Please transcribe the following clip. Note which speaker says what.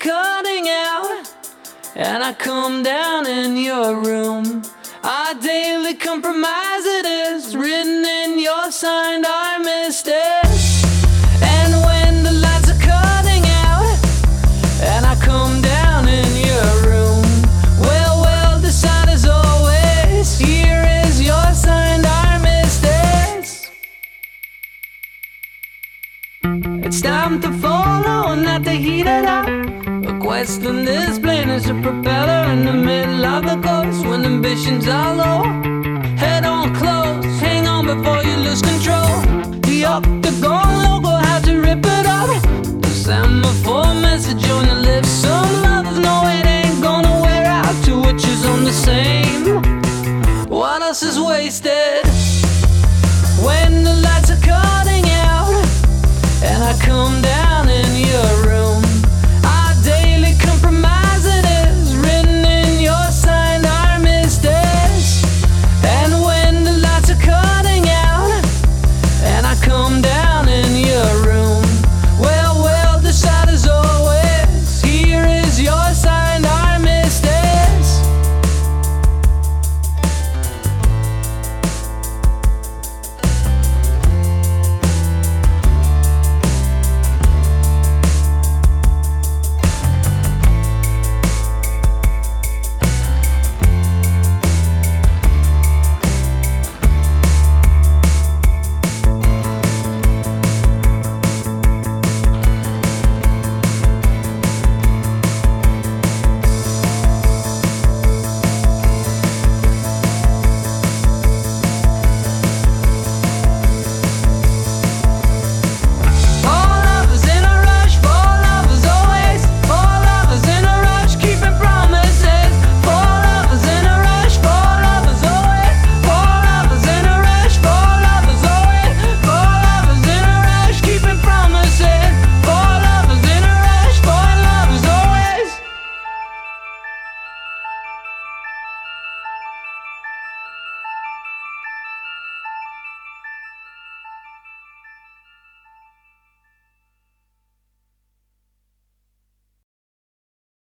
Speaker 1: cutting out and I come down in your room, our daily compromise it is written in your signed armistice. And when the lights are cutting out and I come down in your room, well, decide as always, here is your signed armistice. It's time to follow, not to heat it up. A question this plane is a propeller in the middle of the coast when ambitions are low. Head on close, hang on before you lose control. The octagon logo, how to rip it up. The semaphore message on your lips. Some lovers know it ain't gonna wear out. Two witches on the same. What else is wasted? When the lights are cutting out and I come down